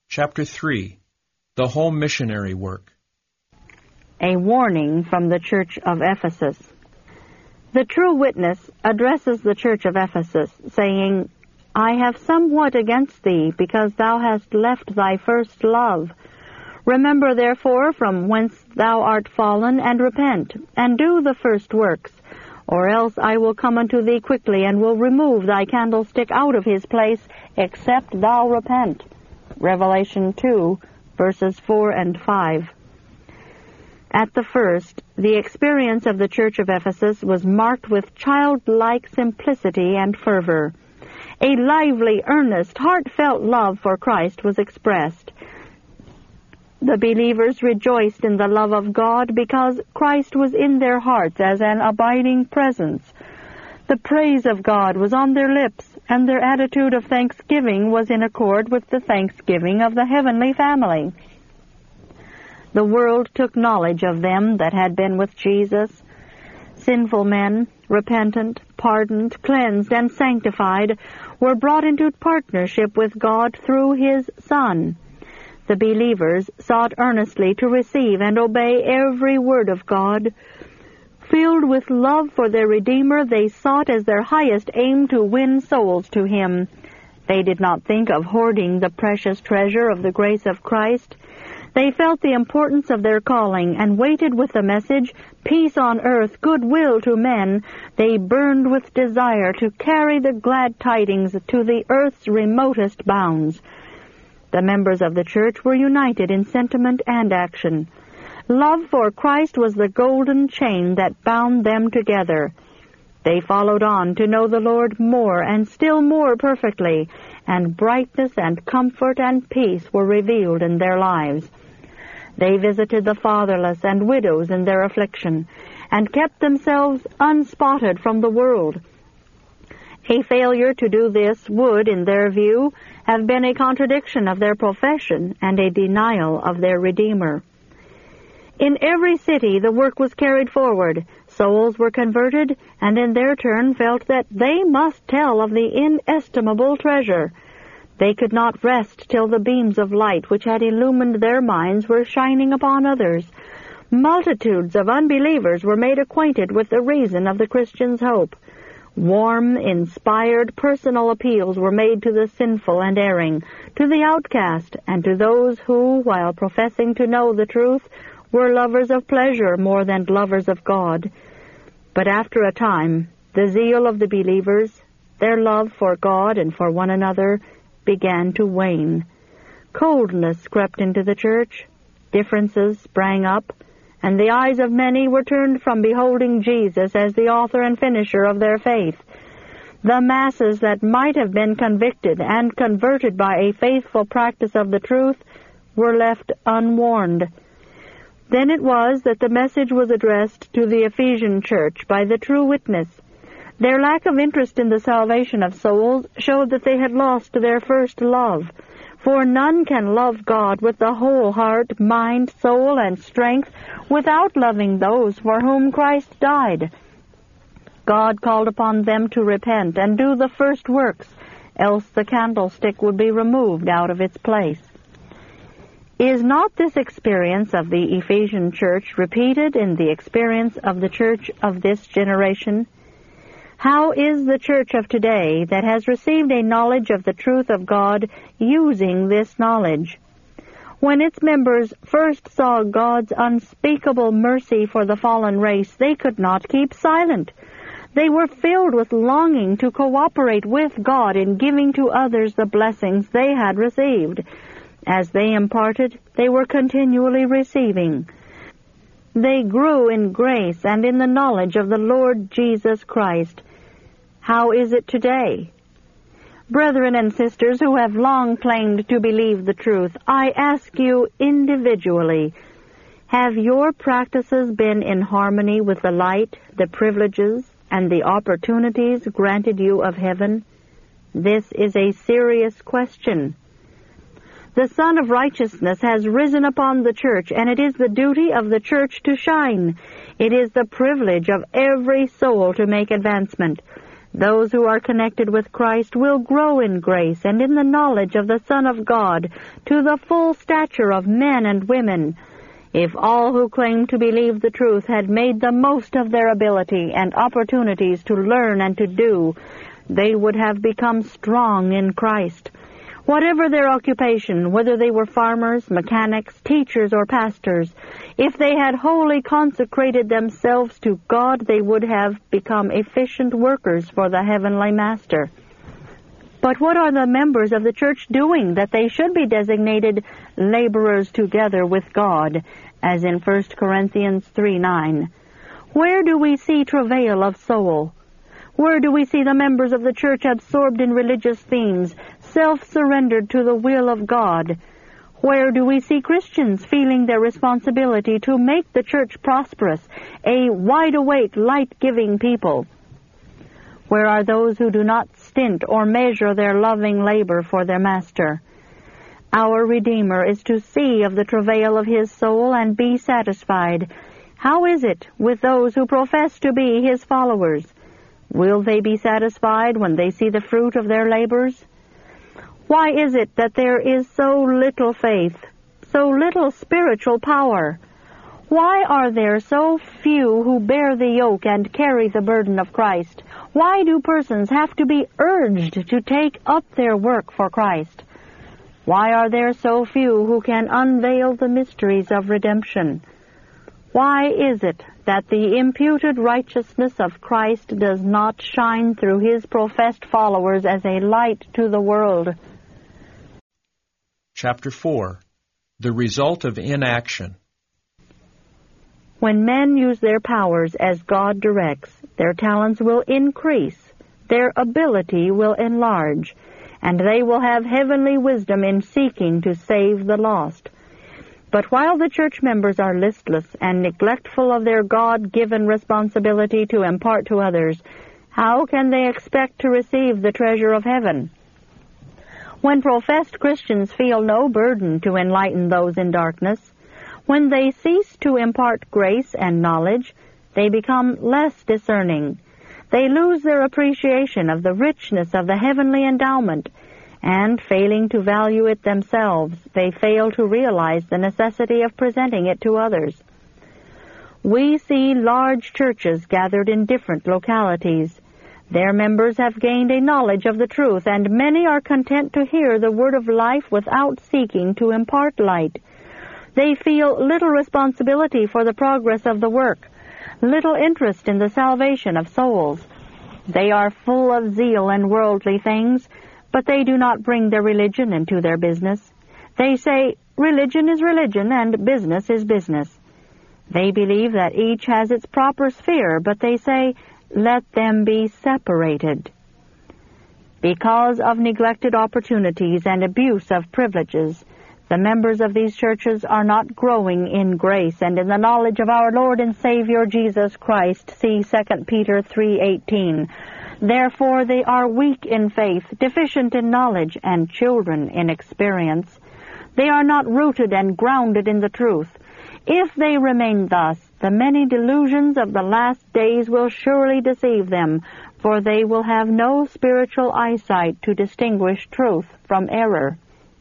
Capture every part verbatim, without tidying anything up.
Chapter three. The Home Missionary Work. A warning from the Church of Ephesus. The true witness addresses the Church of Ephesus, saying, I have somewhat against thee, because thou hast left thy first love. Remember therefore from whence thou art fallen, and repent, and do the first works, or else I will come unto thee quickly, and will remove thy candlestick out of his place, except thou repent. Revelation two, verses four and five. At the first, the experience of the Church of Ephesus was marked with childlike simplicity and fervor. A lively, earnest, heartfelt love for Christ was expressed. The believers rejoiced in the love of God because Christ was in their hearts as an abiding presence. The praise of God was on their lips, and their attitude of thanksgiving was in accord with the thanksgiving of the heavenly family. The world took knowledge of them that had been with Jesus. Sinful men, repentant, pardoned, cleansed, and sanctified, were brought into partnership with God through His Son. The believers sought earnestly to receive and obey every word of God. Filled with love for their Redeemer, they sought as their highest aim to win souls to Him. They did not think of hoarding the precious treasure of the grace of Christ. They felt the importance of their calling and waited with the message, peace on earth, goodwill to men. They burned with desire to carry the glad tidings to the earth's remotest bounds. The members of the church were united in sentiment and action. Love for Christ was the golden chain that bound them together. They followed on to know the Lord more and still more perfectly, and brightness and comfort and peace were revealed in their lives. They visited the fatherless and widows in their affliction, and kept themselves unspotted from the world. A failure to do this would, in their view, have been a contradiction of their profession and a denial of their Redeemer. In every city the work was carried forward. Souls were converted, and in their turn felt that they must tell of the inestimable treasure. They could not rest till the beams of light which had illumined their minds were shining upon others. Multitudes of unbelievers were made acquainted with the reason of the Christian's hope. Warm, inspired, personal appeals were made to the sinful and erring, to the outcast, and to those who, while professing to know the truth, were lovers of pleasure more than lovers of God. But after a time, the zeal of the believers, their love for God and for one another, began to wane. Coldness crept into the church, differences sprang up, and the eyes of many were turned from beholding Jesus as the author and finisher of their faith. The masses that might have been convicted and converted by a faithful practice of the truth were left unwarned. Then it was that the message was addressed to the Ephesian church by the true witness. Their lack of interest in the salvation of souls showed that they had lost their first love. For none can love God with the whole heart, mind, soul, and strength without loving those for whom Christ died. God called upon them to repent and do the first works, else the candlestick would be removed out of its place. Is not this experience of the Ephesian church repeated in the experience of the church of this generation? How is the church of today that has received a knowledge of the truth of God using this knowledge? When its members first saw God's unspeakable mercy for the fallen race, they could not keep silent. They were filled with longing to cooperate with God in giving to others the blessings they had received. As they imparted, they were continually receiving. They grew in grace and in the knowledge of the Lord Jesus Christ. How is it today? Brethren and sisters who have long claimed to believe the truth, I ask you individually, have your practices been in harmony with the light, the privileges, and the opportunities granted you of heaven? This is a serious question. The Sun of Righteousness has risen upon the church, and it is the duty of the church to shine. It is the privilege of every soul to make advancement. Those who are connected with Christ will grow in grace and in the knowledge of the Son of God to the full stature of men and women. If all who claim to believe the truth had made the most of their ability and opportunities to learn and to do, they would have become strong in Christ. Whatever their occupation, whether they were farmers, mechanics, teachers, or pastors, if they had wholly consecrated themselves to God, they would have become efficient workers for the heavenly Master. But what are the members of the church doing that they should be designated laborers together with God, as in First Corinthians three nine? Where do we see travail of soul? Where do we see the members of the church absorbed in religious themes, self-surrendered to the will of God? Where do we see Christians feeling their responsibility to make the church prosperous, a wide-awake, light-giving people? Where are those who do not stint or measure their loving labor for their Master? Our Redeemer is to see of the travail of his soul and be satisfied. How is it with those who profess to be his followers? Will they be satisfied when they see the fruit of their labors? Why is it that there is so little faith, so little spiritual power? Why are there so few who bear the yoke and carry the burden of Christ? Why do persons have to be urged to take up their work for Christ? Why are there so few who can unveil the mysteries of redemption? Why is it that the imputed righteousness of Christ does not shine through his professed followers as a light to the world? Chapter four. The result of inaction. When men use their powers as God directs, their talents will increase, their ability will enlarge, and they will have heavenly wisdom in seeking to save the lost. But while the church members are listless and neglectful of their God-given responsibility to impart to others, how can they expect to receive the treasure of heaven? When professed Christians feel no burden to enlighten those in darkness, when they cease to impart grace and knowledge, they become less discerning. They lose their appreciation of the richness of the heavenly endowment, and, failing to value it themselves, they fail to realize the necessity of presenting it to others. We see large churches gathered in different localities. Their members have gained a knowledge of the truth, and many are content to hear the word of life without seeking to impart light. They feel little responsibility for the progress of the work, little interest in the salvation of souls. They are full of zeal and worldly things, but they do not bring their religion into their business. They say, religion is religion and business is business. They believe that each has its proper sphere, but they say, let them be separated. Because of neglected opportunities and abuse of privileges, the members of these churches are not growing in grace and in the knowledge of our Lord and Savior Jesus Christ. See Second Peter three eighteen. Therefore they are weak in faith, deficient in knowledge, and children in experience. They are not rooted and grounded in the truth. If they remain thus, the many delusions of the last days will surely deceive them, for they will have no spiritual eyesight to distinguish truth from error.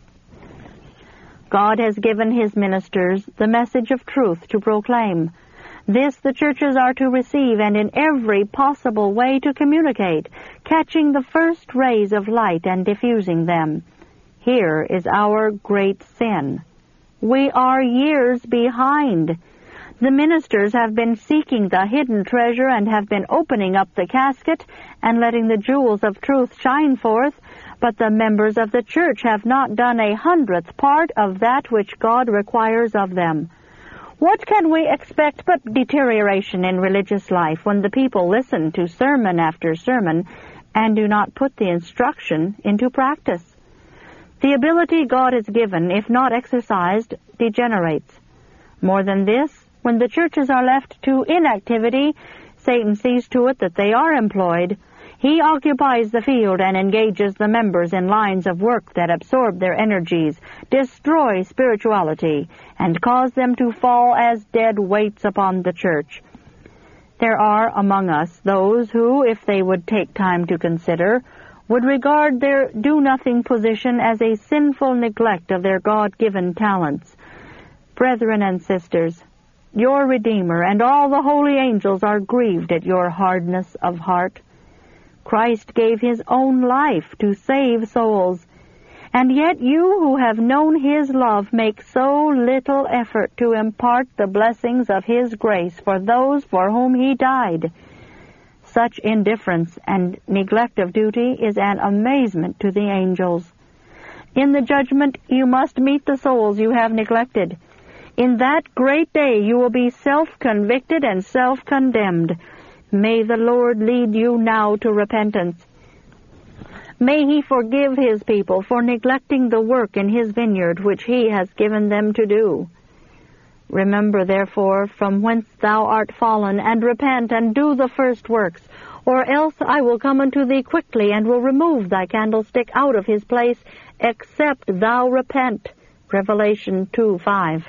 God has given his ministers the message of truth to proclaim. This the churches are to receive and in every possible way to communicate, catching the first rays of light and diffusing them. Here is our great sin. We are years behind. The ministers have been seeking the hidden treasure and have been opening up the casket and letting the jewels of truth shine forth, but the members of the church have not done a hundredth part of that which God requires of them. What can we expect but deterioration in religious life when the people listen to sermon after sermon and do not put the instruction into practice? The ability God has given, if not exercised, degenerates. More than this, when the churches are left to inactivity, Satan sees to it that they are employed. He occupies the field and engages the members in lines of work that absorb their energies, destroy spirituality, and cause them to fall as dead weights upon the church. There are among us those who, if they would take time to consider, would regard their do-nothing position as a sinful neglect of their God-given talents. Brethren and sisters, your Redeemer and all the holy angels are grieved at your hardness of heart. Christ gave his own life to save souls, and yet you who have known his love make so little effort to impart the blessings of his grace for those for whom he died. Such indifference and neglect of duty is an amazement to the angels. In the judgment you must meet the souls you have neglected. In that great day you will be self-convicted and self-condemned. May the Lord lead you now to repentance. May he forgive his people for neglecting the work in his vineyard which he has given them to do. Remember, therefore, from whence thou art fallen, and repent, and do the first works, or else I will come unto thee quickly, and will remove thy candlestick out of his place, except thou repent. Revelation two five.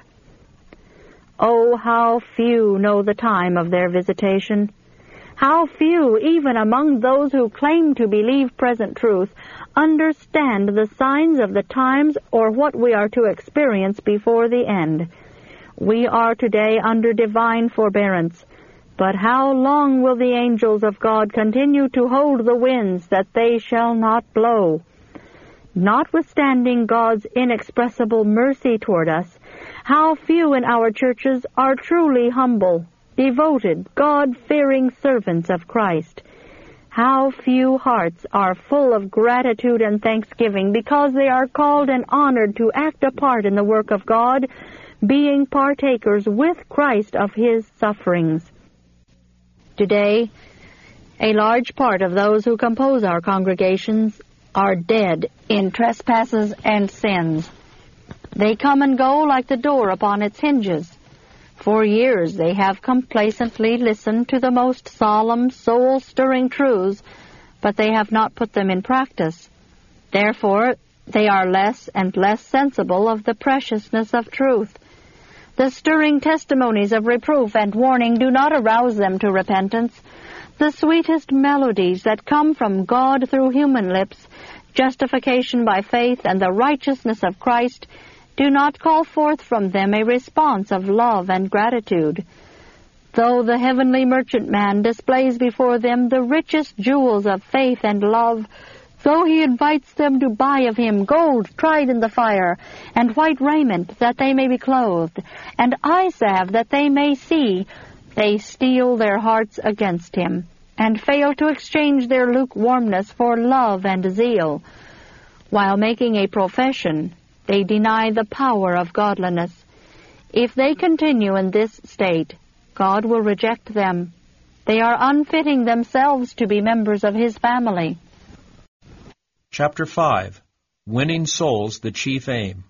Oh, how few know the time of their visitation! How few, even among those who claim to believe present truth, understand the signs of the times or what we are to experience before the end. We are today under divine forbearance, but how long will the angels of God continue to hold the winds that they shall not blow? Notwithstanding God's inexpressible mercy toward us, how few in our churches are truly humble, devoted, God-fearing servants of Christ. How few hearts are full of gratitude and thanksgiving because they are called and honored to act a part in the work of God, being partakers with Christ of his sufferings. Today, a large part of those who compose our congregations are dead in trespasses and sins. They come and go like the door upon its hinges. For years they have complacently listened to the most solemn, soul-stirring truths, but they have not put them in practice. Therefore, they are less and less sensible of the preciousness of truth. The stirring testimonies of reproof and warning do not arouse them to repentance. The sweetest melodies that come from God through human lips, justification by faith and the righteousness of Christ, do not call forth from them a response of love and gratitude. Though the heavenly merchantman displays before them the richest jewels of faith and love, though he invites them to buy of him gold tried in the fire, and white raiment that they may be clothed, and eye salve that they may see, they steel their hearts against him, and fail to exchange their lukewarmness for love and zeal. While making a profession, they deny the power of godliness. If they continue in this state, God will reject them. They are unfitting themselves to be members of his family. Chapter five. Winning Souls, the Chief Aim.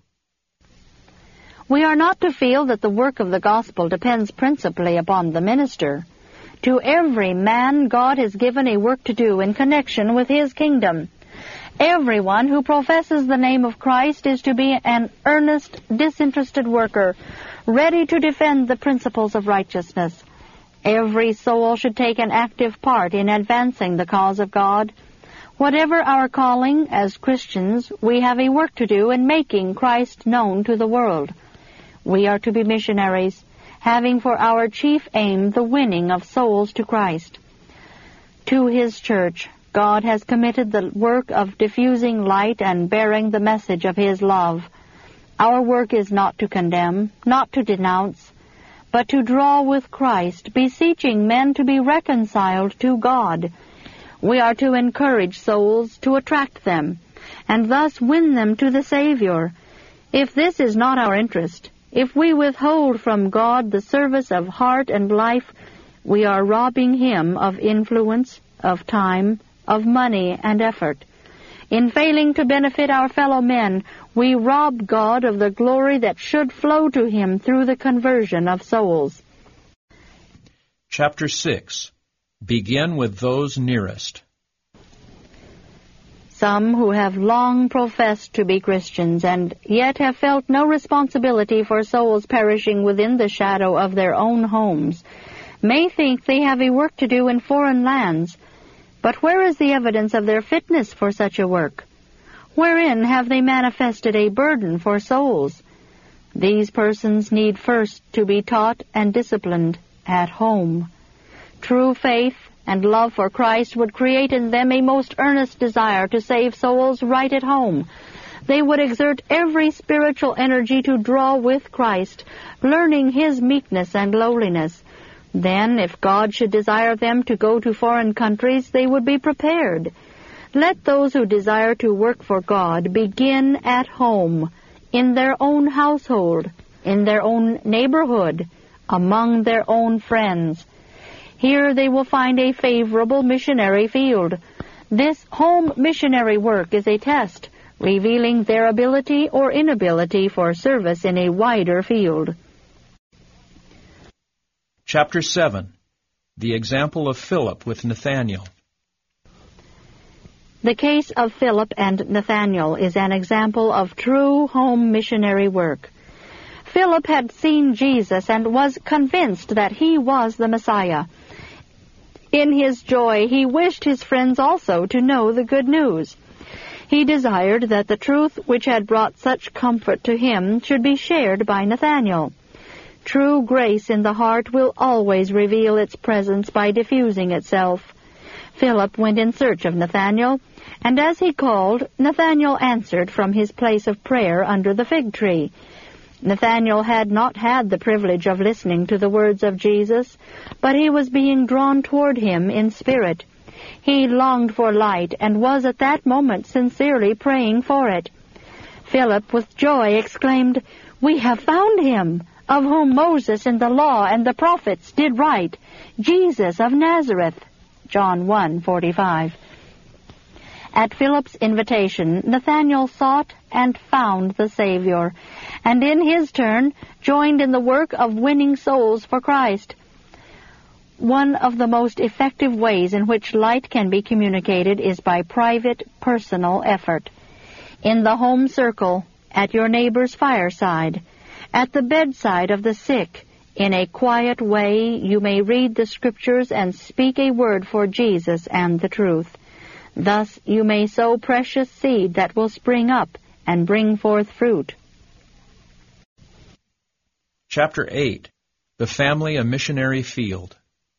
We are not to feel that the work of the gospel depends principally upon the minister. To every man God has given a work to do in connection with his kingdom. Everyone who professes the name of Christ is to be an earnest, disinterested worker, ready to defend the principles of righteousness. Every soul should take an active part in advancing the cause of God. Whatever our calling as Christians, we have a work to do in making Christ known to the world. We are to be missionaries, having for our chief aim the winning of souls to Christ. To his church, God has committed the work of diffusing light and bearing the message of his love. Our work is not to condemn, not to denounce, but to draw with Christ, beseeching men to be reconciled to God. We are to encourage souls, to attract them, and thus win them to the Savior. If this is not our interest, if we withhold from God the service of heart and life, we are robbing him of influence, of time, of money and effort. In failing to benefit our fellow men, we rob God of the glory that should flow to him through the conversion of souls. Chapter six. Begin with those nearest. Some who have long professed to be Christians and yet have felt no responsibility for souls perishing within the shadow of their own homes may think they have a work to do in foreign lands, but where is the evidence of their fitness for such a work? Wherein have they manifested a burden for souls? These persons need first to be taught and disciplined at home. True faith and love for Christ would create in them a most earnest desire to save souls right at home. They would exert every spiritual energy to draw with Christ, learning His meekness and lowliness. Then, if God should desire them to go to foreign countries, they would be prepared. Let those who desire to work for God begin at home, in their own household, in their own neighborhood, among their own friends. Here they will find a favorable missionary field. This home missionary work is a test, revealing their ability or inability for service in a wider field. Chapter seven. The example of Philip with Nathanael. The case of Philip and Nathanael is an example of true home missionary work. Philip had seen Jesus and was convinced that he was the Messiah. In his joy, he wished his friends also to know the good news. He desired that the truth which had brought such comfort to him should be shared by Nathanael. True grace in the heart will always reveal its presence by diffusing itself. Philip went in search of Nathanael, and as he called, Nathanael answered from his place of prayer under the fig tree. Nathanael had not had the privilege of listening to the words of Jesus, but he was being drawn toward him in spirit. He longed for light and was at that moment sincerely praying for it. Philip, with joy, exclaimed, "We have found him, of whom Moses in the law and the prophets did write, Jesus of Nazareth." John one forty-five. At Philip's invitation, Nathanael sought and found the Savior, and in his turn joined in the work of winning souls for Christ. One of the most effective ways in which light can be communicated is by private, personal effort. In the home circle, at your neighbor's fireside, at the bedside of the sick, in a quiet way you may read the Scriptures and speak a word for Jesus and the truth. Thus you may sow precious seed that will spring up and bring forth fruit. Chapter eight. The Family a Missionary Field.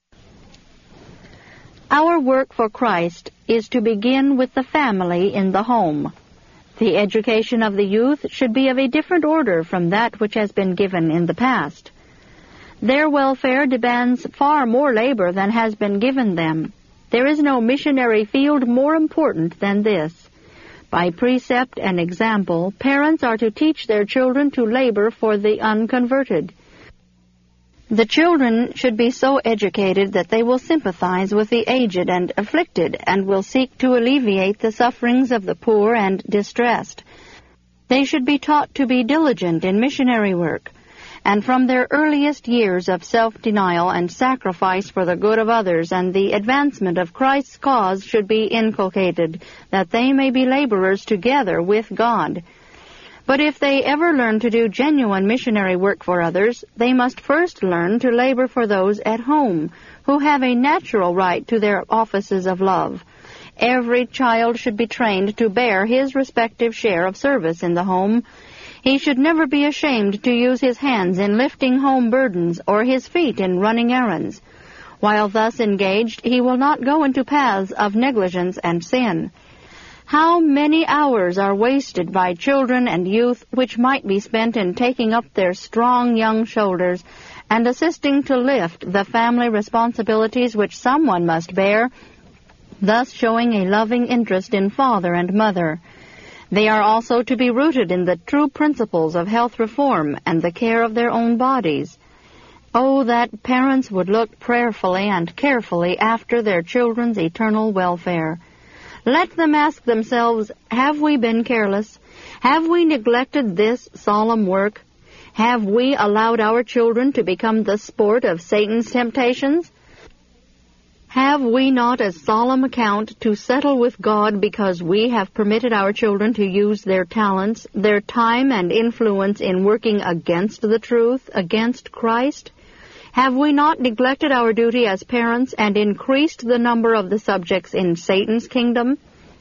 Our work for Christ is to begin with the family in the home. The education of the youth should be of a different order from that which has been given in the past. Their welfare demands far more labor than has been given them. There is no missionary field more important than this. By precept and example, parents are to teach their children to labor for the unconverted. The children should be so educated that they will sympathize with the aged and afflicted and will seek to alleviate the sufferings of the poor and distressed. They should be taught to be diligent in missionary work, and from their earliest years of self-denial and sacrifice for the good of others and the advancement of Christ's cause should be inculcated, that they may be laborers together with God. But if they ever learn to do genuine missionary work for others, they must first learn to labor for those at home, who have a natural right to their offices of love. Every child should be trained to bear his respective share of service in the home. He should never be ashamed to use his hands in lifting home burdens or his feet in running errands. While thus engaged, he will not go into paths of negligence and sin. How many hours are wasted by children and youth which might be spent in taking up their strong young shoulders and assisting to lift the family responsibilities which someone must bear, thus showing a loving interest in father and mother. They are also to be rooted in the true principles of health reform and the care of their own bodies. Oh, that parents would look prayerfully and carefully after their children's eternal welfare. Let them ask themselves, have we been careless? Have we neglected this solemn work? Have we allowed our children to become the sport of Satan's temptations? Have we not a solemn account to settle with God because we have permitted our children to use their talents, their time and influence in working against the truth, against Christ? Have we not neglected our duty as parents and increased the number of the subjects in Satan's kingdom?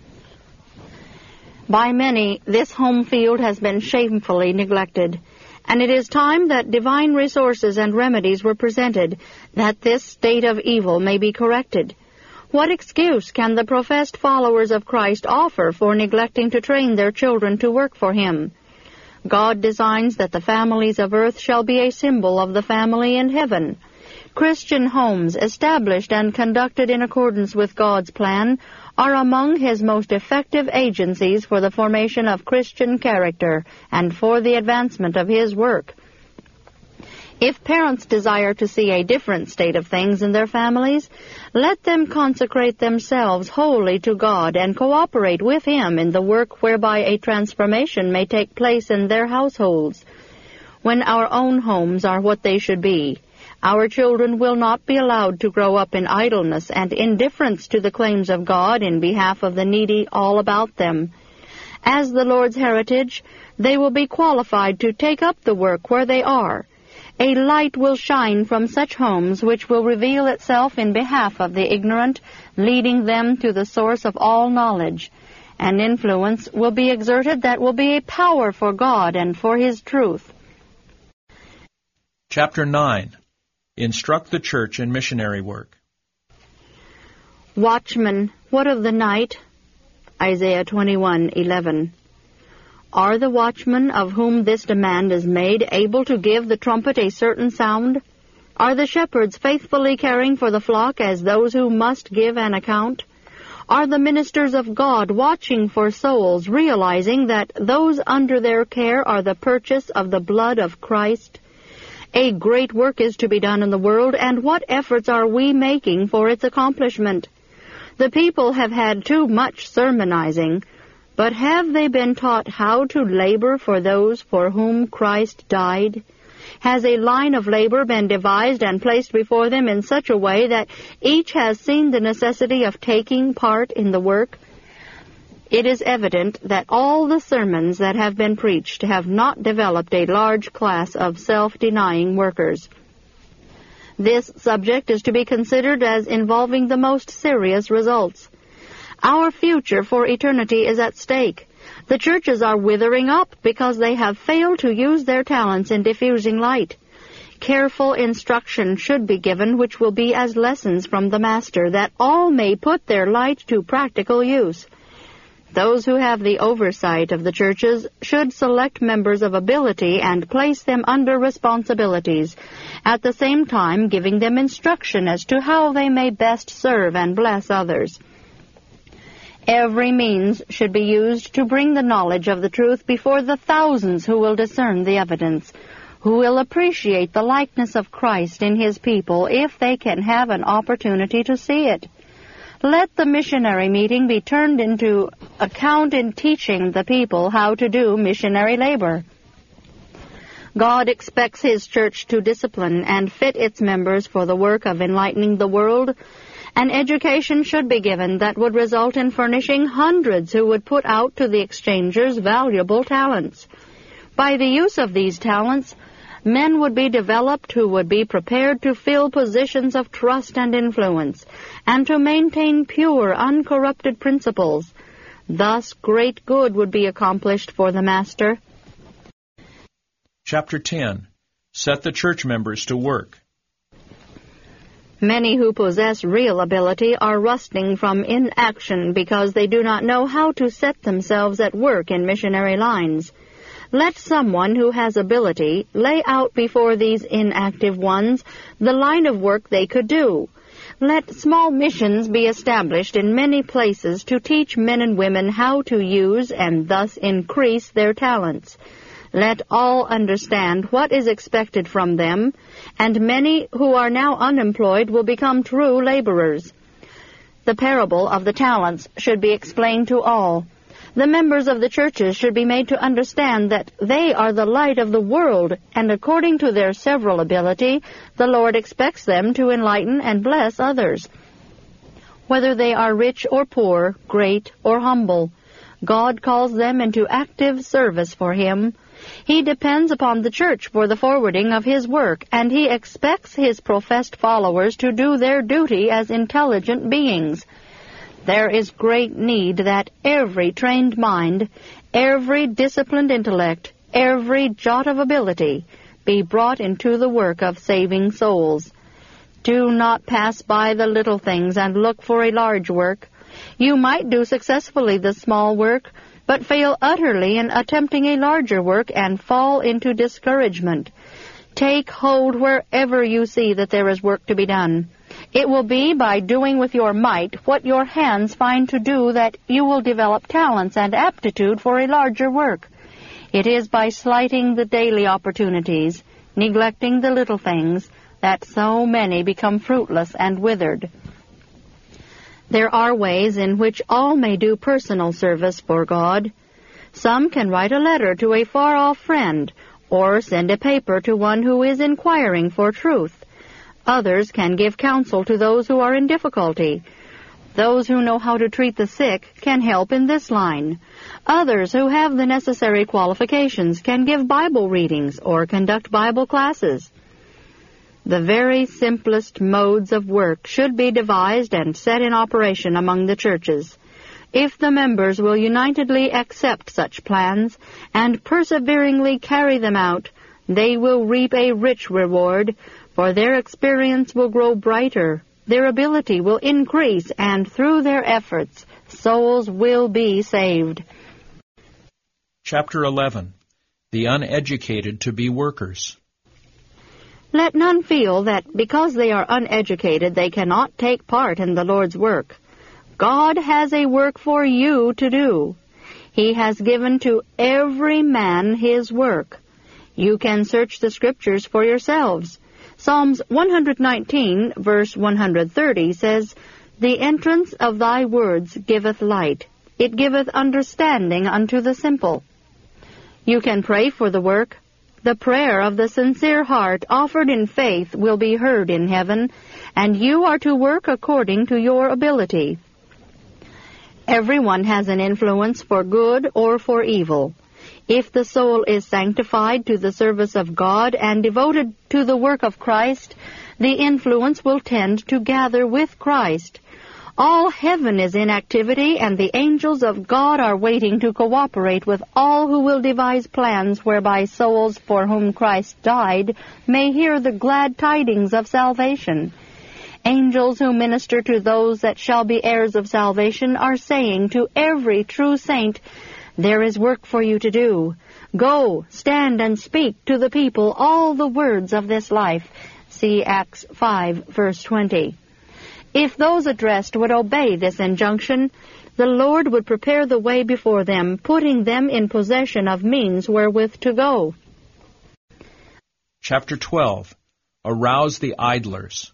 By many, this home field has been shamefully neglected, and it is time that divine resources and remedies were presented, that this state of evil may be corrected. What excuse can the professed followers of Christ offer for neglecting to train their children to work for Him? God designs that the families of earth shall be a symbol of the family in heaven. Christian homes, established and conducted in accordance with God's plan, are among His most effective agencies for the formation of Christian character and for the advancement of His work. If parents desire to see a different state of things in their families, let them consecrate themselves wholly to God and cooperate with Him in the work whereby a transformation may take place in their households. When our own homes are what they should be, our children will not be allowed to grow up in idleness and indifference to the claims of God in behalf of the needy all about them. As the Lord's heritage, they will be qualified to take up the work where they are. A light will shine from such homes which will reveal itself in behalf of the ignorant, leading them to the source of all knowledge. An influence will be exerted that will be a power for God and for His truth. Chapter nine. Instruct the Church in Missionary Work. Watchmen, what of the night? Isaiah twenty-one eleven. Are the watchmen of whom this demand is made able to give the trumpet a certain sound? Are the shepherds faithfully caring for the flock as those who must give an account? Are the ministers of God watching for souls, realizing that those under their care are the purchase of the blood of Christ? A great work is to be done in the world, and what efforts are we making for its accomplishment? The people have had too much sermonizing, but have they been taught how to labor for those for whom Christ died? Has a line of labor been devised and placed before them in such a way that each has seen the necessity of taking part in the work? It is evident that all the sermons that have been preached have not developed a large class of self-denying workers. This subject is to be considered as involving the most serious results. Our future for eternity is at stake. The churches are withering up because they have failed to use their talents in diffusing light. Careful instruction should be given, which will be as lessons from the Master, that all may put their light to practical use. Those who have the oversight of the churches should select members of ability and place them under responsibilities, at the same time giving them instruction as to how they may best serve and bless others. Every means should be used to bring the knowledge of the truth before the thousands who will discern the evidence, who will appreciate the likeness of Christ in His people if they can have an opportunity to see it. Let the missionary meeting be turned into account in teaching the people how to do missionary labor. God expects His church to discipline and fit its members for the work of enlightening the world. An education should be given that would result in furnishing hundreds who would put out to the exchangers valuable talents. By the use of these talents, men would be developed who would be prepared to fill positions of trust and influence, and to maintain pure, uncorrupted principles. Thus great good would be accomplished for the Master. Chapter ten. Set the church members to work. Many who possess real ability are rusting from inaction because they do not know how to set themselves at work in missionary lines. Let someone who has ability lay out before these inactive ones the line of work they could do. Let small missions be established in many places to teach men and women how to use and thus increase their talents. Let all understand what is expected from them, and many who are now unemployed will become true laborers. The parable of the talents should be explained to all. The members of the churches should be made to understand that they are the light of the world, and according to their several ability, the Lord expects them to enlighten and bless others. Whether they are rich or poor, great or humble, God calls them into active service for Him. He depends upon the church for the forwarding of his work, and he expects his professed followers to do their duty as intelligent beings. There is great need that every trained mind, every disciplined intellect, every jot of ability be brought into the work of saving souls. Do not pass by the little things and look for a large work. You might do successfully the small work, but fail utterly in attempting a larger work and fall into discouragement. Take hold wherever you see that there is work to be done. It will be by doing with your might what your hands find to do that you will develop talents and aptitude for a larger work. It is by slighting the daily opportunities, neglecting the little things, that so many become fruitless and withered. There are ways in which all may do personal service for God. Some can write a letter to a far-off friend, or send a paper to one who is inquiring for truth. Others can give counsel to those who are in difficulty. Those who know how to treat the sick can help in this line. Others who have the necessary qualifications can give Bible readings or conduct Bible classes. The very simplest modes of work should be devised and set in operation among the churches. If the members will unitedly accept such plans and perseveringly carry them out, they will reap a rich reward, for their experience will grow brighter, their ability will increase, and through their efforts, souls will be saved. Chapter eleven. The Uneducated to be Workers. Let none feel that because they are uneducated they cannot take part in the Lord's work. God has a work for you to do. He has given to every man his work. You can search the Scriptures for yourselves. Psalms one nineteen, verse one thirty says, "The entrance of thy words giveth light. It giveth understanding unto the simple." You can pray for the work. The prayer of the sincere heart offered in faith will be heard in heaven, and you are to work according to your ability. Everyone has an influence for good or for evil. If the soul is sanctified to the service of God and devoted to the work of Christ, the influence will tend to gather with Christ. All heaven is in activity, and the angels of God are waiting to cooperate with all who will devise plans whereby souls for whom Christ died may hear the glad tidings of salvation. Angels who minister to those that shall be heirs of salvation are saying to every true saint, "There is work for you to do. Go, stand and speak to the people all the words of this life." See Acts five, verse twenty. If those addressed would obey this injunction, the Lord would prepare the way before them, putting them in possession of means wherewith to go. Chapter twelve. Arouse the Idlers.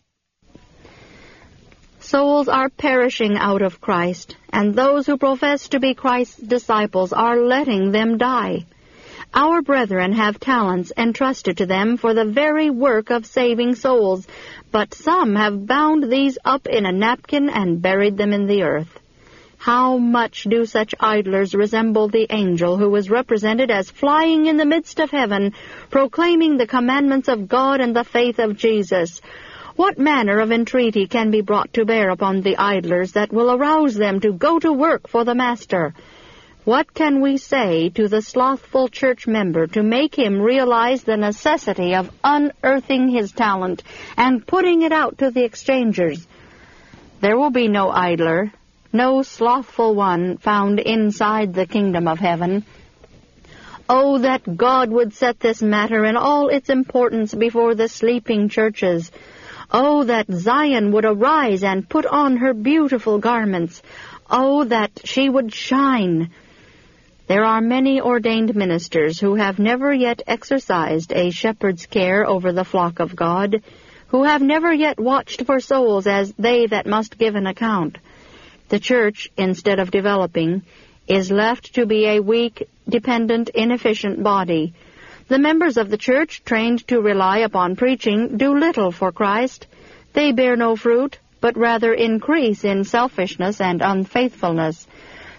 Souls are perishing out of Christ, and those who profess to be Christ's disciples are letting them die. Our brethren have talents entrusted to them for the very work of saving souls, but some have bound these up in a napkin and buried them in the earth. How much do such idlers resemble the angel who was represented as flying in the midst of heaven, proclaiming the commandments of God and the faith of Jesus? What manner of entreaty can be brought to bear upon the idlers that will arouse them to go to work for the Master? What can we say to the slothful church member to make him realize the necessity of unearthing his talent and putting it out to the exchangers? There will be no idler, no slothful one found inside the kingdom of heaven. Oh, that God would set this matter in all its importance before the sleeping churches. Oh, that Zion would arise and put on her beautiful garments. Oh, that she would shine. There are many ordained ministers who have never yet exercised a shepherd's care over the flock of God, who have never yet watched for souls as they that must give an account. The church, instead of developing, is left to be a weak, dependent, inefficient body. The members of the church, trained to rely upon preaching, do little for Christ. They bear no fruit, but rather increase in selfishness and unfaithfulness.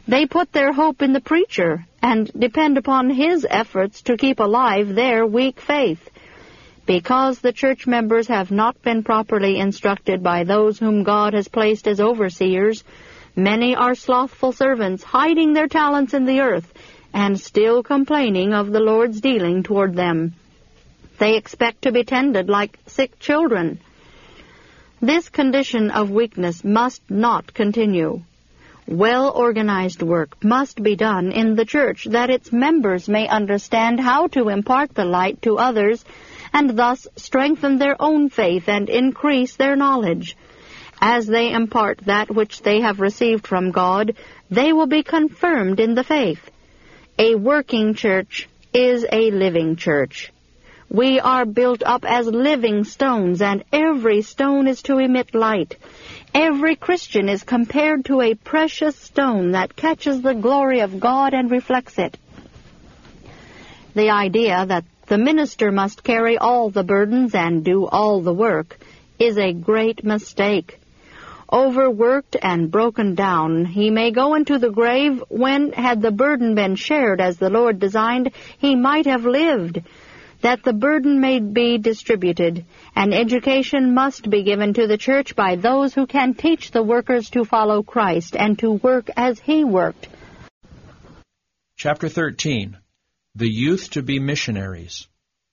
They put their hope in the preacher and depend upon his efforts to keep alive their weak faith. Because the church members have not been properly instructed by those whom God has placed as overseers, many are slothful servants, hiding their talents in the earth, and still complaining of the Lord's dealing toward them. They expect to be tended like sick children. This condition of weakness must not continue. Well-organized work must be done in the church that its members may understand how to impart the light to others and thus strengthen their own faith and increase their knowledge. As they impart that which they have received from God, they will be confirmed in the faith. A working church is a living church. We are built up as living stones, and every stone is to emit light. Every Christian is compared to a precious stone that catches the glory of God and reflects it. The idea that the minister must carry all the burdens and do all the work is a great mistake. Overworked and broken down, he may go into the grave when, had the burden been shared as the Lord designed, he might have lived. That the burden may be distributed, and education must be given to the church by those who can teach the workers to follow Christ and to work as he worked. Chapter thirteen. The youth to be missionaries.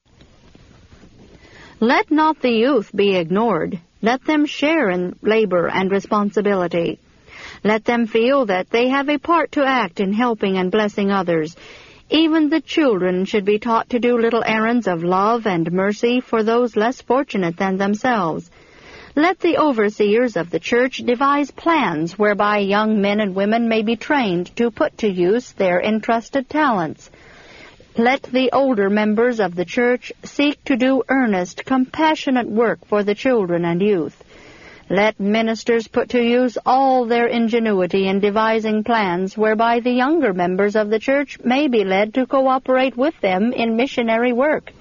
Let not the youth be ignored. Let them share in labor and responsibility. Let them feel that they have a part to act in helping and blessing others. Even the children should be taught to do little errands of love and mercy for those less fortunate than themselves. Let the overseers of the church devise plans whereby young men and women may be trained to put to use their entrusted talents. Let the older members of the church seek to do earnest, compassionate work for the children and youth. Let ministers put to use all their ingenuity in devising plans whereby the younger members of the church may be led to cooperate with them in missionary work.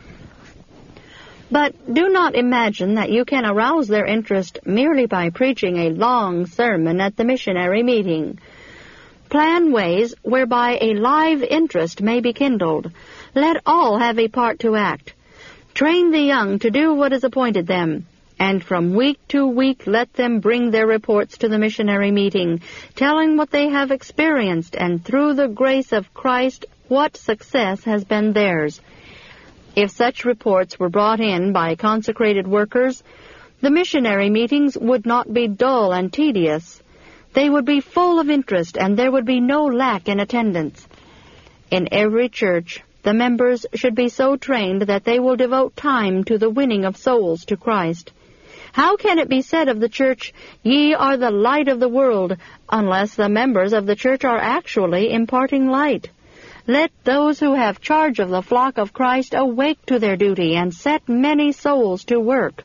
But do not imagine that you can arouse their interest merely by preaching a long sermon at the missionary meeting. Plan ways whereby a live interest may be kindled. Let all have a part to act. Train the young to do what is appointed them. And from week to week let them bring their reports to the missionary meeting, telling what they have experienced, and through the grace of Christ what success has been theirs. If such reports were brought in by consecrated workers, the missionary meetings would not be dull and tedious. They would be full of interest, and there would be no lack in attendance. In every church, the members should be so trained that they will devote time to the winning of souls to Christ. How can it be said of the church, "Ye are the light of the world," unless the members of the church are actually imparting light? Let those who have charge of the flock of Christ awake to their duty and set many souls to work.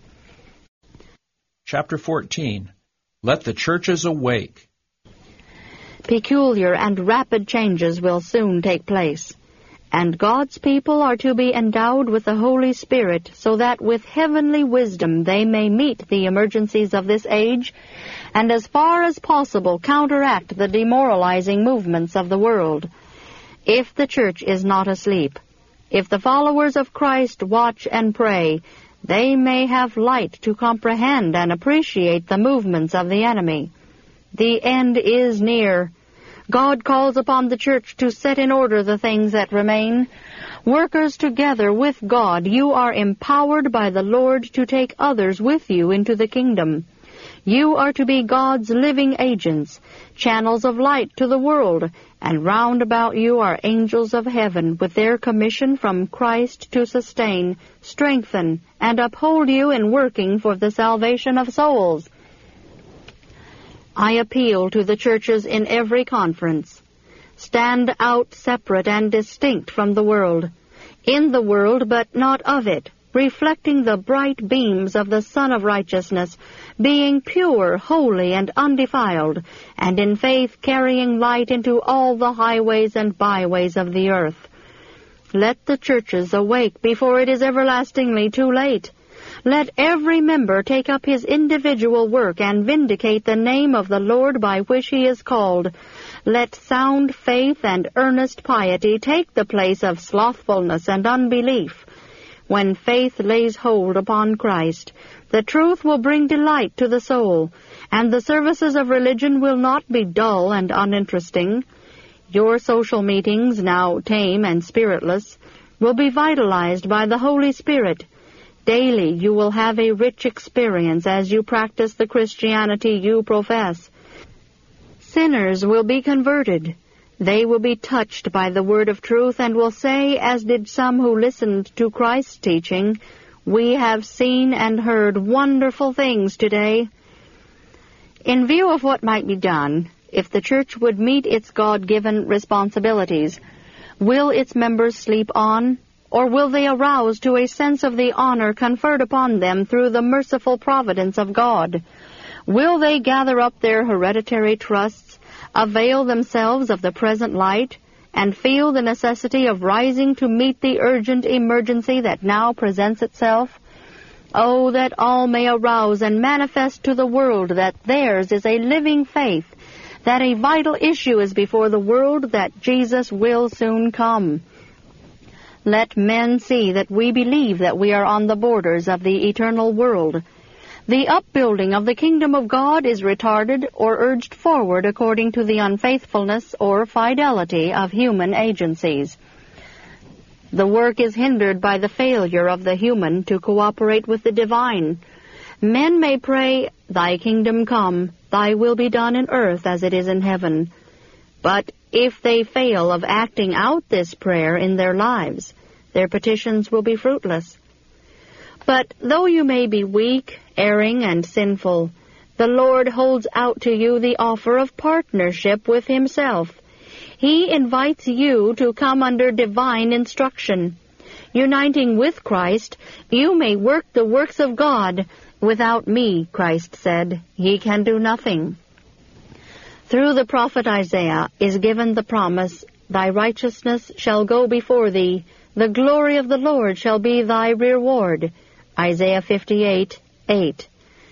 Chapter fourteen. Let the churches awake. Peculiar and rapid changes will soon take place. And God's people are to be endowed with the Holy Spirit, so that with heavenly wisdom they may meet the emergencies of this age, and as far as possible counteract the demoralizing movements of the world. If the church is not asleep, if the followers of Christ watch and pray, they may have light to comprehend and appreciate the movements of the enemy. The end is near. God calls upon the church to set in order the things that remain. Workers together with God, you are empowered by the Lord to take others with you into the kingdom. You are to be God's living agents, channels of light to the world, and round about you are angels of heaven with their commission from Christ to sustain, strengthen, and uphold you in working for the salvation of souls. I appeal to the churches in every conference. Stand out separate and distinct from the world, in the world but not of it, reflecting the bright beams of the Sun of Righteousness, being pure, holy, and undefiled, and in faith carrying light into all the highways and byways of the earth. Let the churches awake before it is everlastingly too late. Let every member take up his individual work and vindicate the name of the Lord by which he is called. Let sound faith and earnest piety take the place of slothfulness and unbelief. When faith lays hold upon Christ, the truth will bring delight to the soul, and the services of religion will not be dull and uninteresting. Your social meetings, now tame and spiritless, will be vitalized by the Holy Spirit. Daily you will have a rich experience as you practice the Christianity you profess. Sinners will be converted. They will be touched by the word of truth and will say, as did some who listened to Christ's teaching, "We have seen and heard wonderful things today." In view of what might be done, if the church would meet its God-given responsibilities, will its members sleep on, or will they arouse to a sense of the honor conferred upon them through the merciful providence of God? Will they gather up their hereditary trusts, avail themselves of the present light, and feel the necessity of rising to meet the urgent emergency that now presents itself? Oh, that all may arouse and manifest to the world that theirs is a living faith, that a vital issue is before the world, that Jesus will soon come. Let men see that we believe that we are on the borders of the eternal world. The upbuilding of the kingdom of God is retarded or urged forward according to the unfaithfulness or fidelity of human agencies. The work is hindered by the failure of the human to cooperate with the divine. Men may pray, "Thy kingdom come, thy will be done in earth as it is in heaven." But if they fail of acting out this prayer in their lives, their petitions will be fruitless. But though you may be weak, erring, and sinful, the Lord holds out to you the offer of partnership with Himself. He invites you to come under divine instruction. Uniting with Christ, you may work the works of God. "Without me," Christ said, "ye can do nothing." Through the prophet Isaiah is given the promise, "Thy righteousness shall go before thee, the glory of the Lord shall be thy reward." Isaiah fifty-eight, eight.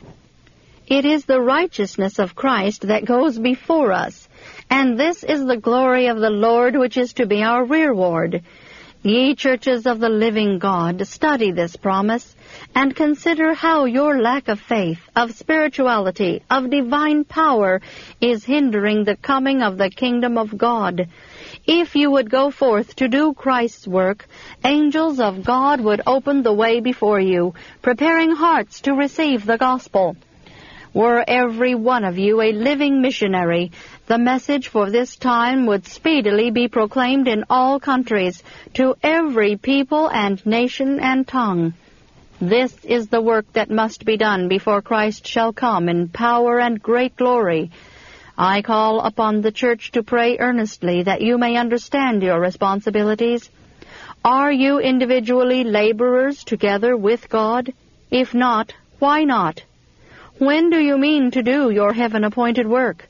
It is the righteousness of Christ that goes before us, and this is the glory of the Lord which is to be our reward. Ye churches of the living God, study this promise, and consider how your lack of faith, of spirituality, of divine power is hindering the coming of the kingdom of God. If you would go forth to do Christ's work, angels of God would open the way before you, preparing hearts to receive the gospel. Were every one of you a living missionary, the message for this time would speedily be proclaimed in all countries, to every people and nation and tongue. This is the work that must be done before Christ shall come in power and great glory. I call upon the church to pray earnestly that you may understand your responsibilities. Are you individually laborers together with God? If not, why not? When do you mean to do your heaven-appointed work?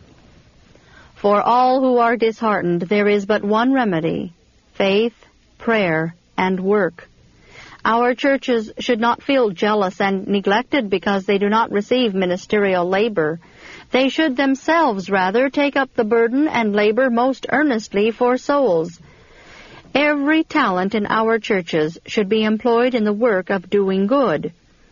For all who are disheartened, there is but one remedy: faith, prayer, and work. Our churches should not feel jealous and neglected because they do not receive ministerial labor. They should themselves rather take up the burden and labor most earnestly for souls. Every talent in our churches should be employed in the work of doing good.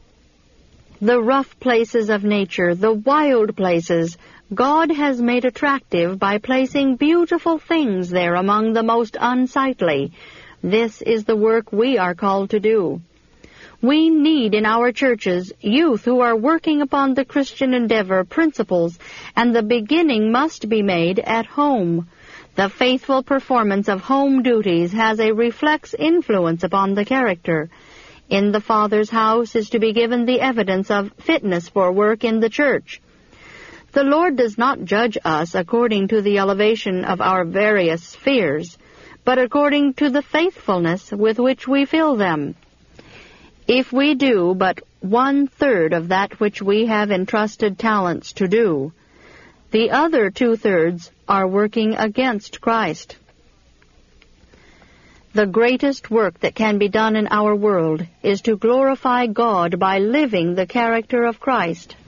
The rough places of nature, the wild places, God has made attractive by placing beautiful things there among the most unsightly. This is the work we are called to do. We need in our churches youth who are working upon the Christian endeavor principles, and the beginning must be made at home. The faithful performance of home duties has a reflex influence upon the character. In the Father's house is to be given the evidence of fitness for work in the church. The Lord does not judge us according to the elevation of our various spheres, but according to the faithfulness with which we fill them. If we do but one-third of that which we have entrusted talents to do, the other two-thirds are working against Christ. The greatest work that can be done in our world is to glorify God by living the character of Christ.